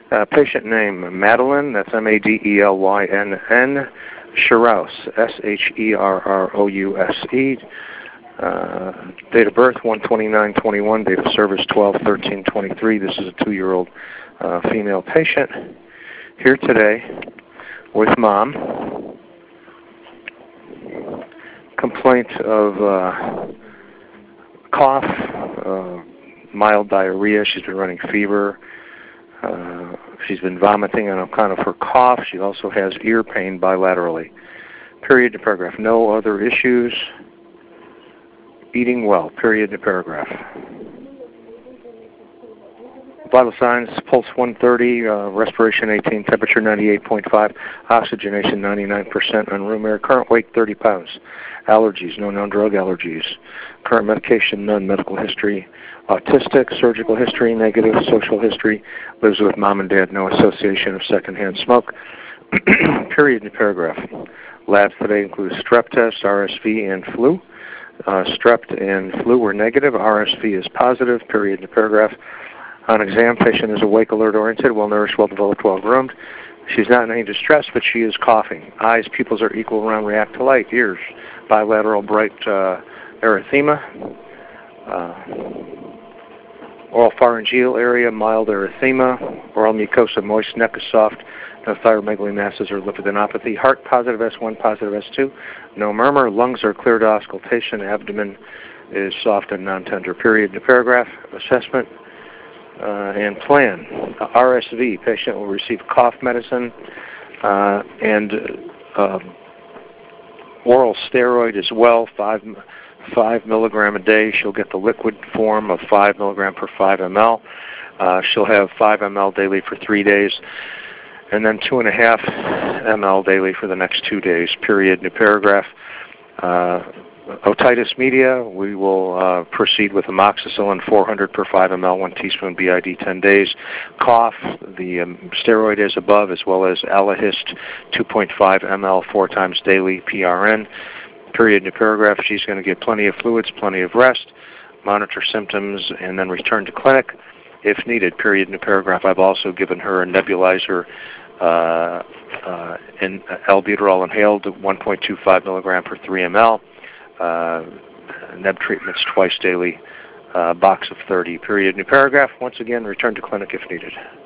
Patient name, Madeline, that's Madelynn, Sherrouse, Sherrouse. Date of birth, 1/29/21, date of service, 12/13/23. This is a 2-year-old female patient here today with mom. Complaint of cough, mild diarrhea. She's been running fever. She's been vomiting on account of her cough. She also has ear pain bilaterally. Period to paragraph. No other issues. Eating well. Period to paragraph. Vital signs, pulse 130, respiration 18, temperature 98.5, oxygenation 99% on room air. Current weight 30 pounds. Allergies, no known drug allergies. Current medication, none. Medical history, autistic. Surgical history, negative. Social history, lives with mom and dad, no association of secondhand smoke. Period in paragraph. Labs today include strep test, RSV, and flu. Strep and flu were negative. RSV is positive. Period in paragraph. On exam, patient is awake, alert-oriented, well-nourished, well-developed, well-groomed. She's not in any distress, but she is coughing. Eyes, pupils are equal, round, react to light. Ears, bilateral, bright erythema. Oral pharyngeal area, mild erythema. Oral mucosa, moist. Neck is soft. No thyromegaly masses or lipidinopathy. Heart, positive S1, positive S2. No murmur. Lungs are clear to auscultation. Abdomen is soft and non-tender. Period to paragraph. Assessment and plan. RSV, patient will receive cough medicine and oral steroid as well, 5 milligram a day. She'll get the liquid form of 5 milligram per 5 ml. She'll have 5 ml daily for 3 days, and then 2.5 ml daily for the next 2 days. Period. New paragraph. Otitis media, we will proceed with amoxicillin 400 per 5 ml, 1 teaspoon BID 10 days. Cough, the steroid is above, as well as Alahist 2.5 ml 4 times daily, PRN. Period. New paragraph. She's going to get plenty of fluids, plenty of rest, monitor symptoms, and then return to clinic if needed. Period. New paragraph. I've also given her a nebulizer in albuterol inhaled, 1.25 milligram per 3 ml. Neb treatments twice daily, box of 30. Period. New paragraph. Once again, return to clinic if needed.